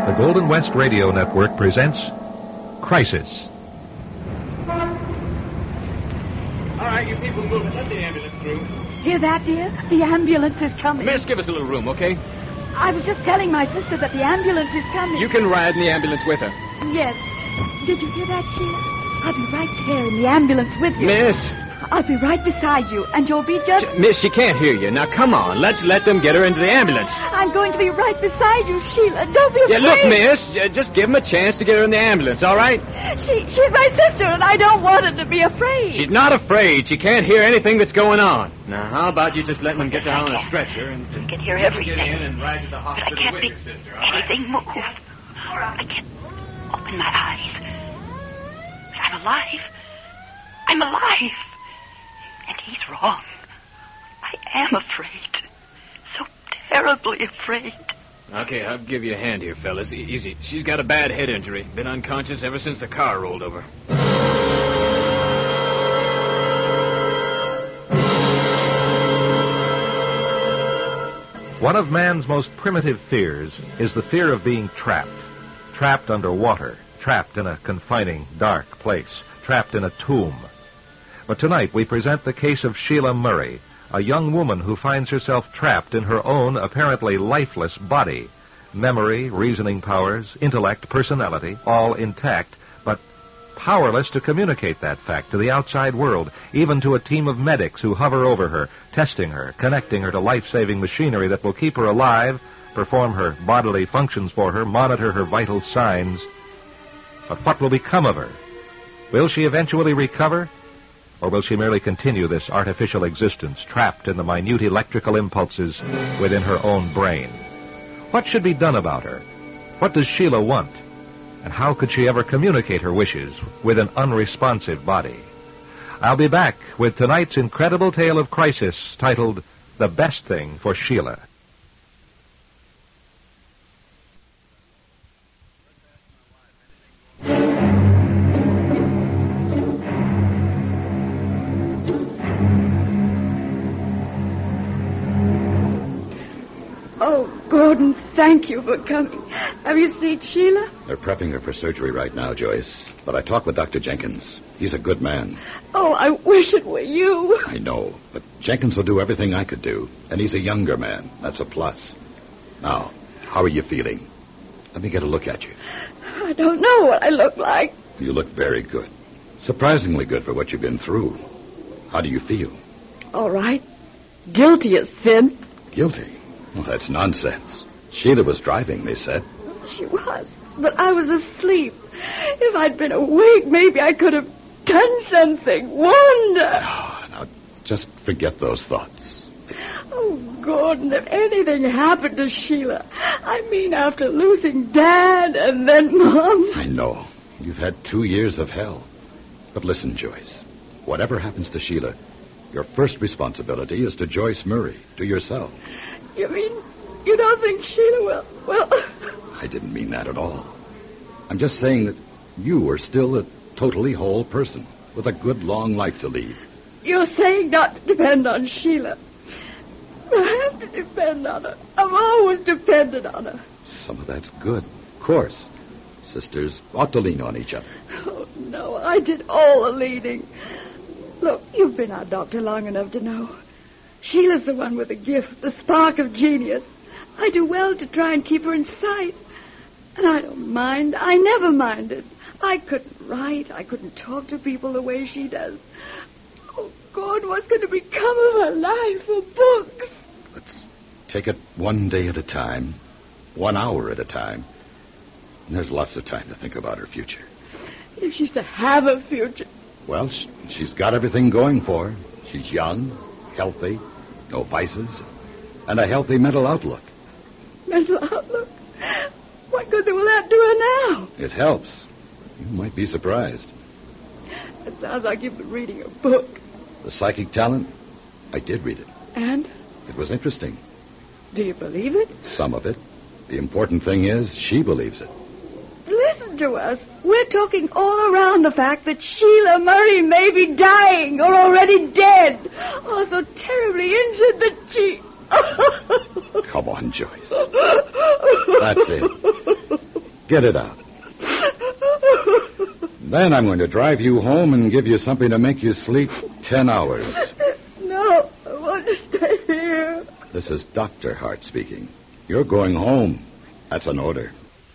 The Golden West Radio Network presents Crisis. All right, you people move it. Let the ambulance through. Hear that, dear? The ambulance is coming. Miss, give us a little room, okay? I was just telling my sister that the ambulance is coming. You can ride in the ambulance with her. Yes. Did you hear that, Sheila? I'll be right there in the ambulance with you. Miss! I'll be right beside you, and you'll be just... Miss, she can't hear you. Now, come on. Let's let them get her into the ambulance. I'm going to be right beside you, Sheila. Don't be afraid. Yeah, look, miss, just give them a chance to get her in the ambulance, all right? She's my sister, and I don't want her to be afraid. She's not afraid. She can't hear anything that's going on. Now, how about you just letting them get down on a stretcher and... You can hear everything. Get in and ride to the hospital But I can't with make your sister, all right? anything move. I can't open my eyes. But I'm alive. I'm alive. And he's wrong. I am afraid. So terribly afraid. Okay, I'll give you a hand here, fellas. Easy. She's got a bad head injury. Been unconscious ever since the car rolled over. One of man's most primitive fears is the fear of being trapped. Trapped under water. Trapped in a confining, dark place. Trapped in a tomb. But tonight we present the case of Sheila Murray, a young woman who finds herself trapped in her own apparently lifeless body. Memory, reasoning powers, intellect, personality, all intact, but powerless to communicate that fact to the outside world, even to a team of medics who hover over her, testing her, connecting her to life-saving machinery that will keep her alive, perform her bodily functions for her, monitor her vital signs. But what will become of her? Will she eventually recover? Or will she merely continue this artificial existence, trapped in the minute electrical impulses within her own brain? What should be done about her? What does Sheila want? And how could she ever communicate her wishes with an unresponsive body? I'll be back with tonight's incredible tale of crisis titled The Best Thing for Sheila. Oh, Gordon, thank you for coming. Have you seen Sheila? They're prepping her for surgery right now, Joyce. But I talked with Dr. Jenkins. He's a good man. Oh, I wish it were you. I know, but Jenkins will do everything I could do. And he's a younger man. That's a plus. Now, how are you feeling? Let me get a look at you. I don't know what I look like. You look very good. Surprisingly good for what you've been through. How do you feel? All right. Guilty as sin. Guilty? Well, that's nonsense. Sheila was driving, they said. She was, but I was asleep. If I'd been awake, maybe I could have done something. Wonder. Oh, now, just forget those thoughts. Oh, Gordon, if anything happened to Sheila, I mean after losing Dad and then Mom. I know. You've had 2 years of hell. But listen, Joyce. Whatever happens to Sheila, your first responsibility is to Joyce Murray, to yourself. You mean you don't think Sheila will? Well... I didn't mean that at all. I'm just saying that you are still a totally whole person with a good long life to lead. You're saying not to depend on Sheila. I have to depend on her. I've always depended on her. Some of that's good. Of course. Sisters ought to lean on each other. Oh, no, I did all the leading. Look, you've been our doctor long enough to know. Sheila's the one with the gift, the spark of genius. I do well to try and keep her in sight. And I don't mind. I never minded. I couldn't write. I couldn't talk to people the way she does. Oh, God, what's going to become of her life, her books? Let's take it one day at a time, 1 hour at a time. And there's lots of time to think about her future. If she's to have a future. Well, she's got everything going for her. She's young, healthy, no vices, and a healthy mental outlook. Mental outlook? What good will that do her now? It helps. You might be surprised. It sounds like you've been reading a book. The Psychic Talent? I did read it. And? It was interesting. Do you believe it? Some of it. The important thing is she believes it. Listen to us. We're talking all around the fact that Sheila Murray may be dying or already dead. Or so terribly injured that she... Come on, Joyce. That's it. Get it out. Then I'm going to drive you home and give you something to make you sleep 10 hours. No, I want to stay here. This is Dr. Hart speaking. You're going home. That's an order.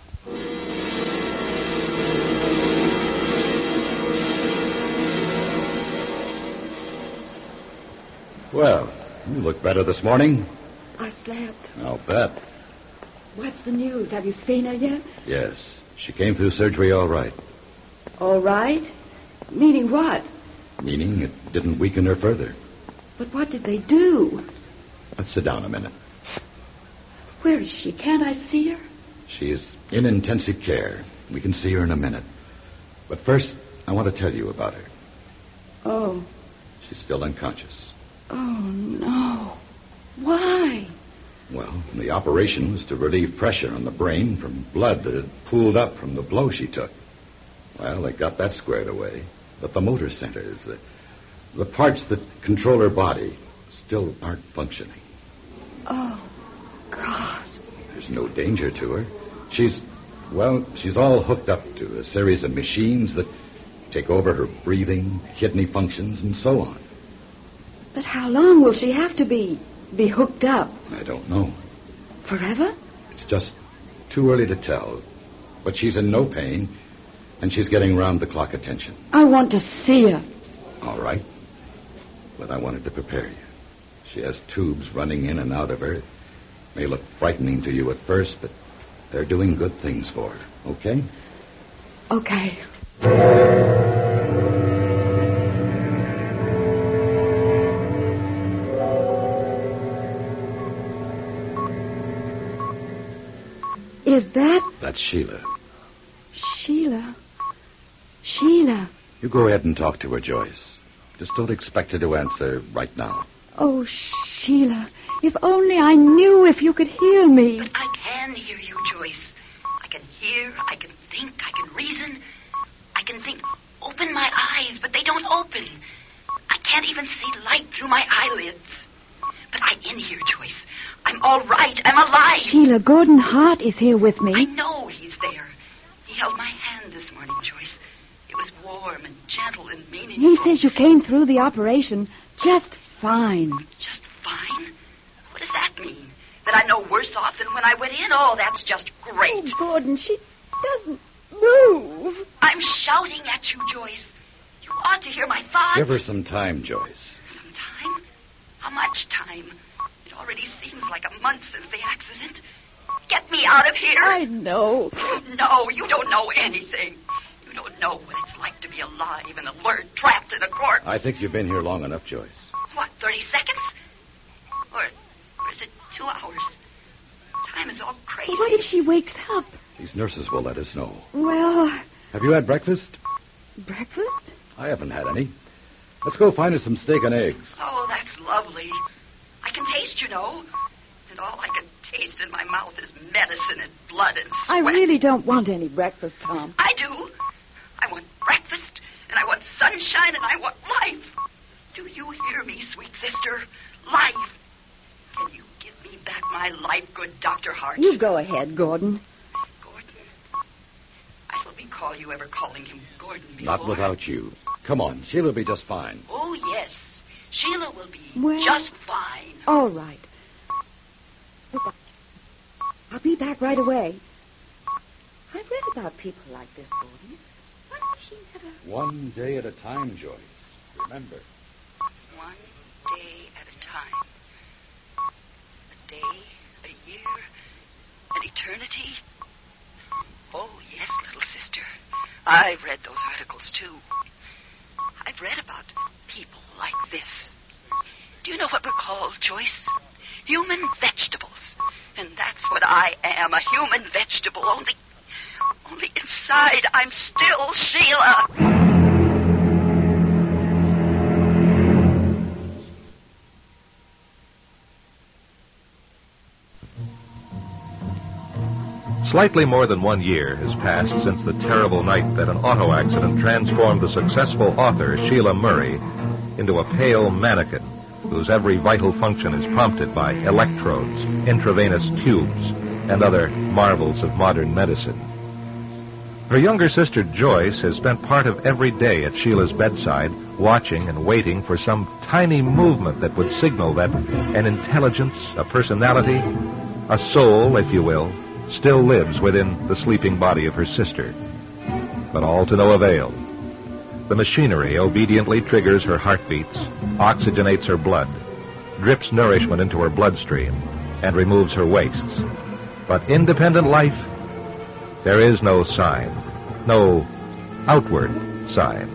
Well, you look better this morning. I slept. I'll bet. What's the news? Have you seen her yet? Yes. She came through surgery all right. All right. Meaning what? Meaning it didn't weaken her further. But what did they do? Let's sit down a minute. Where is she? Can't I see her? She's in intensive care. We can see her in a minute. But first, I want to tell you about her. Oh. She's still unconscious. Oh, no. Why? Well, the operation was to relieve pressure on the brain from blood that had pooled up from the blow she took. Well, they got that squared away. But the motor centers, the parts that control her body, still aren't functioning. Oh, God. There's no danger to her. She's all hooked up to a series of machines that take over her breathing, kidney functions, and so on. But how long will she have to be hooked up? I don't know. Forever? It's just too early to tell. But she's in no pain, and she's getting round-the-clock attention. I want to see her. All right. But I wanted to prepare you. She has tubes running in and out of her. It may look frightening to you at first, but they're doing good things for her. Okay? Okay. Is that... That's Sheila. Sheila? Sheila? You go ahead and talk to her, Joyce. Just don't expect her to answer right now. Oh, Sheila, if only I knew if you could hear me. But I can hear you, Joyce. I can hear, I can think, I can reason. I can think, open my eyes, but they don't open. I can't even see light through my eyelids. But I'm in here, Joyce. I'm all right. I'm alive. Sheila, Gordon Hart is here with me. I know he's there. He held my hand this morning, Joyce. It was warm and gentle and meaningful. He says you came through the operation just fine. Just fine? What does that mean? That I'm no worse off than when I went in? Oh, that's just great. Oh, Gordon, she doesn't move. I'm shouting at you, Joyce. You ought to hear my thoughts. Give her some time, Joyce. Some time? How much time? It already seems like a month since the accident. Get me out of here. I know. No, you don't know anything. You don't know what it's like to be alive and alert, trapped in a corpse. I think you've been here long enough, Joyce. What, 30 seconds? Or is it 2 hours? Time is all crazy. What if she wakes up? These nurses will let us know. Well, Have you had breakfast? breakfast? I haven't had any. Let's go find us some steak and eggs. Oh, that's lovely. I can taste, you know. And all I can taste in my mouth is medicine and blood and sweat. I really don't want any breakfast, Tom. I do. I want breakfast, and I want sunshine, and I want life. Do you hear me, sweet sister? Life. Can you give me back my life, good Dr. Hart? You go ahead, Gordon. Gordon. I don't recall you ever calling him Gordon before. Not without you. Come on, Sheila will be just fine. Oh, yes. Sheila will be Well- just fine. All right. I'll be back right away. I've read about people like this, Gordon. Why does she never... One day at a time, Joyce. Remember. One day at a time. A day, a year, an eternity. Oh, yes, little sister. I've read those articles, too. I've read about people like this. Do you know what we're called, Joyce? Human vegetables. And that's what I am, a human vegetable. Only inside I'm still Sheila. Slightly more than 1 year has passed since the terrible night that an auto accident transformed the successful author, Sheila Murray, into a pale mannequin whose every vital function is prompted by electrodes, intravenous tubes, and other marvels of modern medicine. Her younger sister, Joyce, has spent part of every day at Sheila's bedside, watching and waiting for some tiny movement that would signal that an intelligence, a personality, a soul, if you will, still lives within the sleeping body of her sister. But all to no avail. The machinery obediently triggers her heartbeats, oxygenates her blood, drips nourishment into her bloodstream, and removes her wastes. But independent life, there is no sign, no outward sign.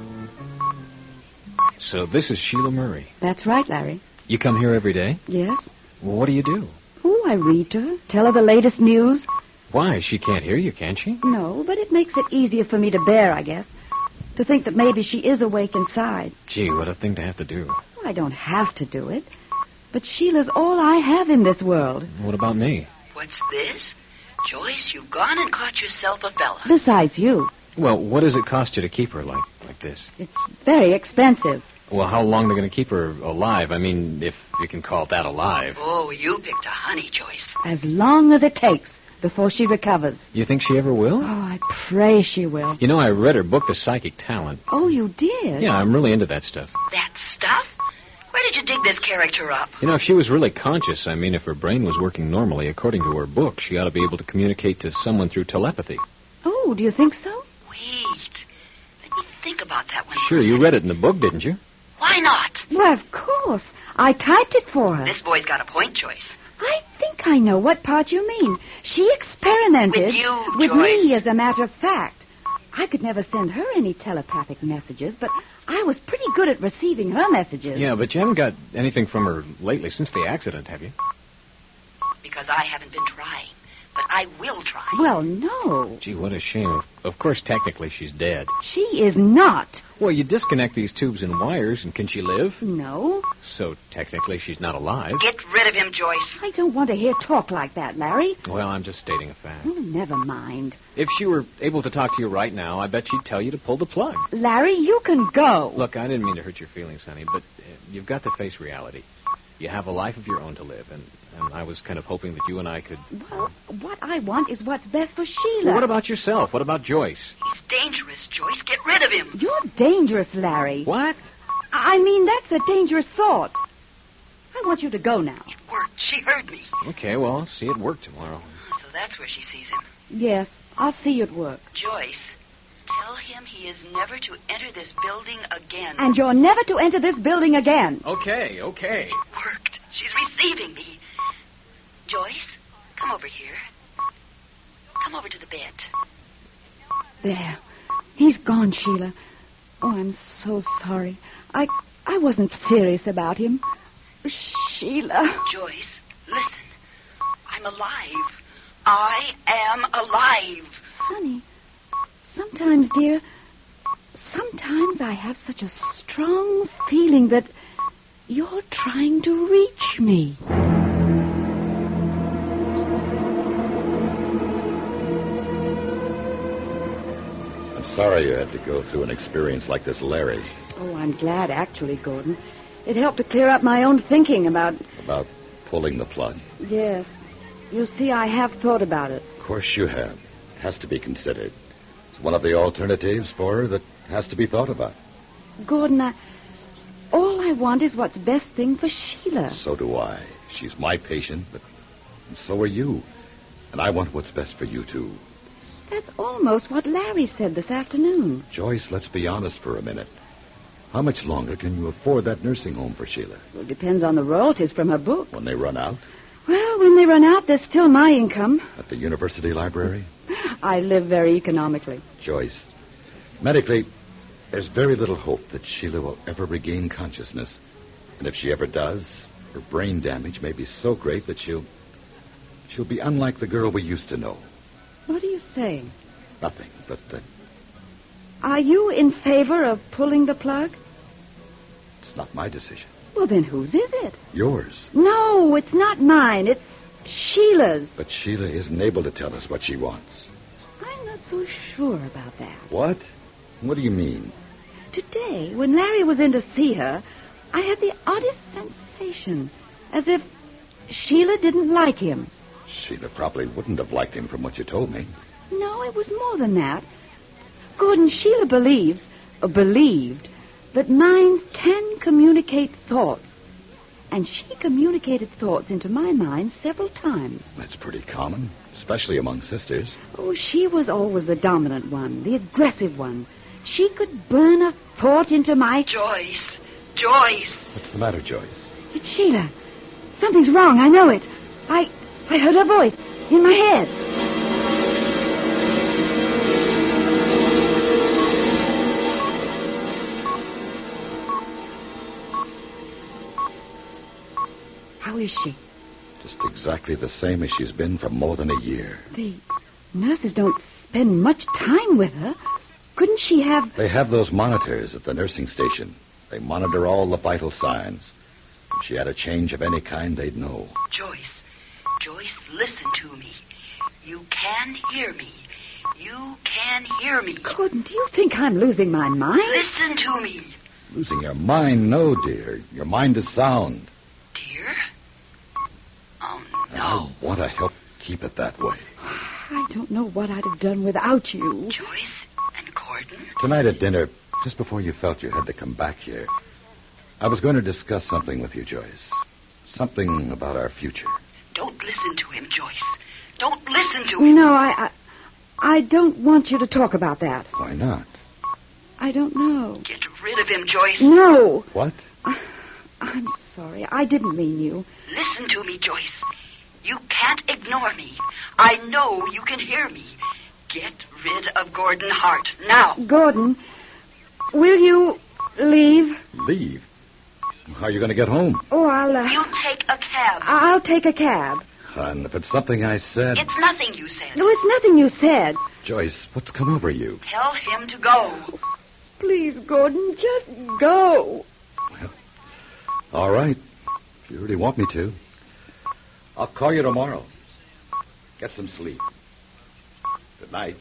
So this is Sheila Murray. That's right, Larry. You come here every day? Yes. Well, what do you do? Oh, I read to her, tell her the latest news. Why? She can't hear you, can she? No, but it makes it easier for me to bear, I guess. To think that maybe she is awake inside. Gee, what a thing to have to do. I don't have to do it. But Sheila's all I have in this world. What about me? What's this? Joyce, you've gone and caught yourself a fella. Besides you. Well, what does it cost you to keep her like this? It's very expensive. Well, how long are they going to keep her alive? I mean, if you can call that alive. Oh, you picked a honey, Joyce. As long as it takes before she recovers. You think she ever will? Oh, I pray she will. You know, I read her book, The Psychic Talent. Oh, you did? Yeah, I'm really into that stuff. That stuff? Where did you dig this character up? You know, if she was really conscious, I mean, if her brain was working normally according to her book, she ought to be able to communicate to someone through telepathy. Oh, do you think so? Wait. Let me think about that one. Sure, you read it in the book, didn't you? Why not? Why, of course. I typed it for her. This boy's got a point, Joyce. I think I know what part you mean. She experimented With you, with Joyce. me, as a matter of fact. I could never send her any telepathic messages, but I was pretty good at receiving her messages. Yeah, but you haven't got anything from her lately since the accident, have you? Because I haven't been trying. But I will try. Well, no. Gee, what a shame. Of course, technically, she's dead. She is not. Well, you disconnect these tubes and wires, and can she live? No. So, technically, she's not alive. Get rid of him, Joyce. I don't want to hear talk like that, Larry. Well, I'm just stating a fact. Oh, never mind. If she were able to talk to you right now, I bet she'd tell you to pull the plug. Larry, you can go. Look, I didn't mean to hurt your feelings, honey, but you've got to face reality. You have a life of your own to live, and I was kind of hoping that you and I could... Well, what I want is what's best for Sheila. Well, what about yourself? What about Joyce? He's dangerous, Joyce. Get rid of him. You're dangerous, Larry. What? I mean, that's a dangerous thought. I want you to go now. It worked. She heard me. Okay, well, I'll see it work tomorrow. So that's where she sees him. Yes, I'll see you at work. Joyce, tell him he is never to enter this building again. And you're never to enter this building again. Okay. It worked. She's receiving me. Joyce, come over here. Come over to the bed. There. He's gone, Sheila. Oh, I'm so sorry. I wasn't serious about him. Sheila. Joyce, listen. I'm alive. I am alive. Honey, sometimes, dear, sometimes I have such a strong feeling that you're trying to reach me. I'm sorry you had to go through an experience like this, Larry. Oh, I'm glad, actually, Gordon. It helped to clear up my own thinking about... About pulling the plug. Yes. You see, I have thought about it. Of course you have. It has to be considered. It's one of the alternatives for her that has to be thought about. Gordon, all I want is what's best thing for Sheila. So do I. She's my patient, but so are you. And I want what's best for you, too. That's almost what Larry said this afternoon. Joyce, let's be honest for a minute. How much longer can you afford that nursing home for Sheila? Well, it depends on the royalties from her book. When they run out? Well, when they run out, there's still my income. At the university library? I live very economically. Joyce, medically, there's very little hope that Sheila will ever regain consciousness. And if she ever does, her brain damage may be so great that she'll be unlike the girl we used to know. What are you saying? Nothing, but Are you in favor of pulling the plug? it's not my decision. Well, then whose is it? Yours. No, it's not mine. It's Sheila's. But Sheila isn't able to tell us what she wants. I'm not so sure about that. What? What do you mean? Today, when Larry was in to see her, I had the oddest sensation, as if Sheila didn't like him. Sheila probably wouldn't have liked him from what you told me. No, it was more than that. Gordon, Sheila believed that minds can communicate thoughts. And she communicated thoughts into my mind several times. That's pretty common, especially among sisters. Oh, she was always the dominant one, the aggressive one. She could burn a thought into my... Joyce! Joyce! What's the matter, Joyce? It's Sheila. Something's wrong, I know it. I heard her voice in my head. How is she? Just exactly the same as she's been for more than a year. The nurses don't spend much time with her. Couldn't she have... They have those monitors at the nursing station. They monitor all the vital signs. If she had a change of any kind, they'd know. Joyce, listen to me. You can hear me. You can hear me. Gordon, do you think I'm losing my mind? Listen to me. Losing your mind? No, dear. Your mind is sound. Dear? Oh, And no. I want to help keep it that way. I don't know what I'd have done without you. Joyce and Gordon? Tonight at dinner, just before you felt you had to come back here, I was going to discuss something with you, Joyce. Something about our future. Don't listen to him, Joyce. Don't listen to him. No, I don't want you to talk about that. Why not? I don't know. Get rid of him, Joyce. No. What? I'm sorry. I didn't mean you. Listen to me, Joyce. You can't ignore me. I know you can hear me. Get rid of Gordon Hart now. Gordon, will you leave? Leave? How are you going to get home? Oh, I'll... You take a cab. I'll take a cab. And if it's something I said... It's nothing you said. No, it's nothing you said. Joyce, what's come over you? Tell him to go. Please, Gordon, just go. Well, all right. If you really want me to. I'll call you tomorrow. Get some sleep. Good night.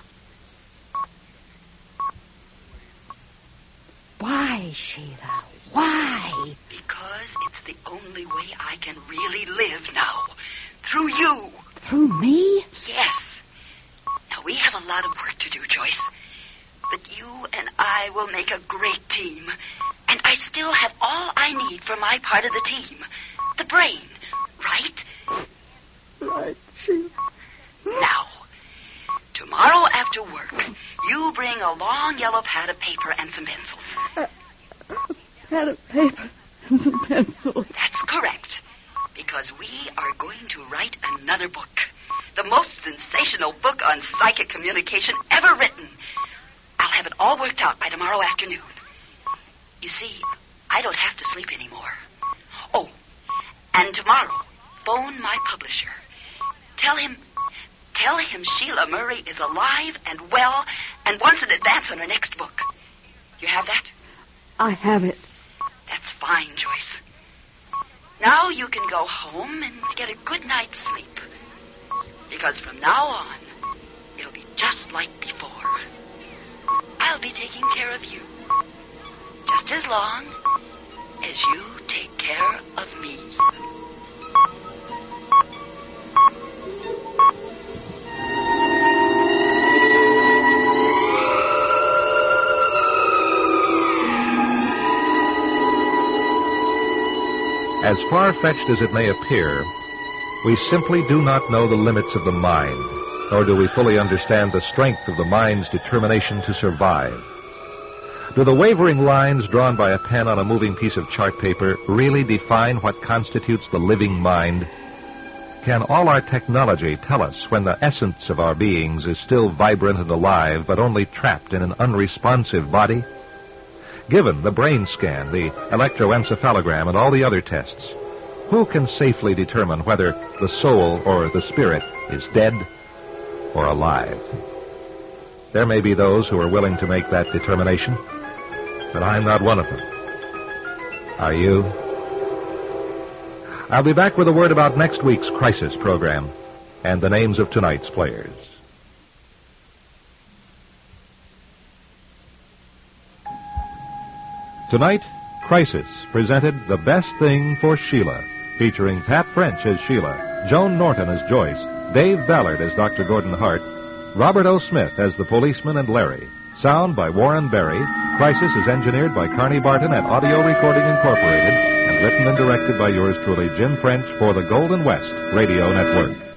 Why, Sheila? Why? Because it's the only way I can really live now. Through you. Through me? Yes. Now, we have a lot of work to do, Joyce. But you and I will make a great team. And I still have all I need for my part of the team. The brain, right? Right, Sheila. Now, tomorrow after work, you bring a long yellow pad of paper and some pencils. Pad of paper and some pencils. That's correct. Because we are going to write another book. The most sensational book on psychic communication ever written. I'll have it all worked out by tomorrow afternoon. You see, I don't have to sleep anymore. Oh, and tomorrow, phone my publisher. Tell him Sheila Murray is alive and well and wants an advance on her next book. You have that? I have it. That's fine, Joyce. Now you can go home and get a good night's sleep. Because from now on, it'll be just like before. I'll be taking care of you. Just as long as you take care of me. As far-fetched as it may appear, we simply do not know the limits of the mind, nor do we fully understand the strength of the mind's determination to survive. Do the wavering lines drawn by a pen on a moving piece of chart paper really define what constitutes the living mind? Can all our technology tell us when the essence of our beings is still vibrant and alive, but only trapped in an unresponsive body? Given the brain scan, the electroencephalogram, and all the other tests, who can safely determine whether the soul or the spirit is dead or alive? There may be those who are willing to make that determination, but I'm not one of them. Are you? I'll be back with a word about next week's Crisis program and the names of tonight's players. Tonight, Crisis presented The Best Thing for Sheila, featuring Pat French as Sheila, Joan Norton as Joyce, Dave Ballard as Dr. Gordon Hart, Robert O. Smith as the policeman and Larry. Sound by Warren Berry. Crisis is engineered by Carney Barton at Audio Recording Incorporated and written and directed by yours truly, Jim French, for the Golden West Radio Network.